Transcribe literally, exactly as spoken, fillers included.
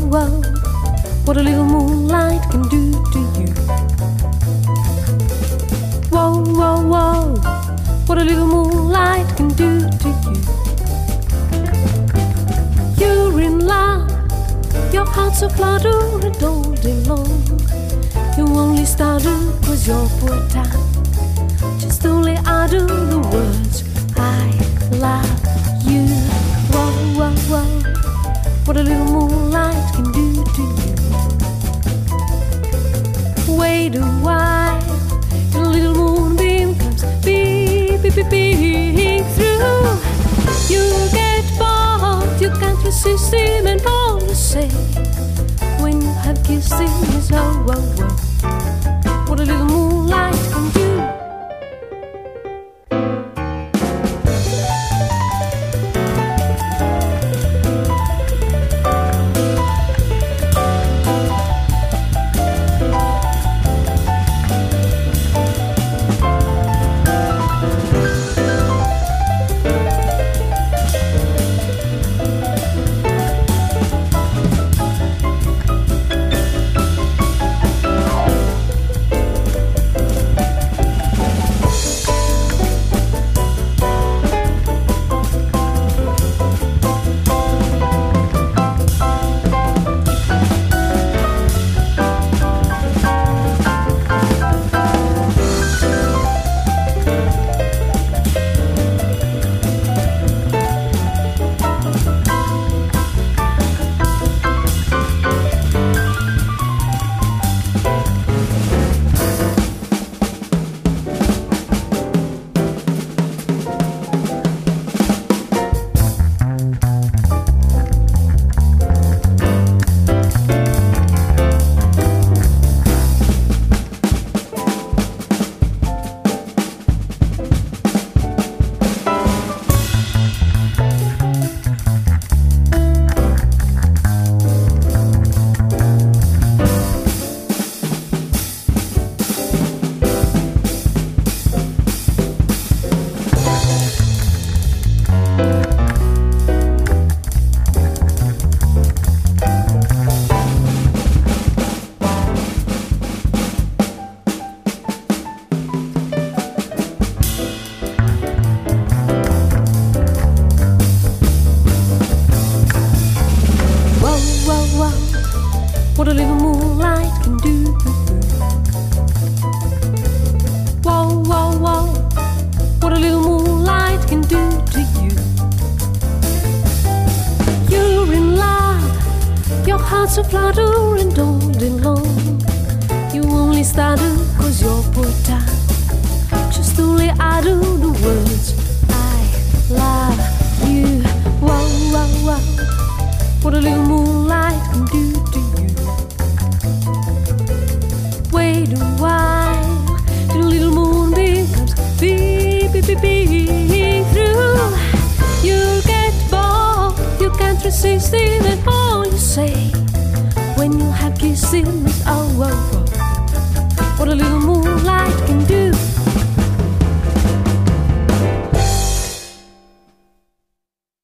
whoa, what a little moonlight can do to you. Whoa, whoa, whoa, what a little moonlight can do to you. You're in love, your heart's a fluttering all day long. You only started cause you're poor time. Just only utter the words I love you. Whoa, whoa, whoa, what a little moonlight can do to you. Wait a while, and a little moonbeam comes beep, beep, beep, beep through. You get bored, you can't resist him, and all you say when you have kissed him is oh, oh, oh, what a little moonlight can do. What a little moonlight can do. Whoa, whoa, whoa, what a little moonlight can do to you. You're in love, your heart's a fluttering all day long. You only started cause you're poor time. Just only utter the words I love you. Whoa, whoa, whoa, what a little moonlight can do to you. Wait a while, till a little moonbeam comes beep, beep, beep, beep through. You'll get bored, you can't resist it, and all you say when you have kissed him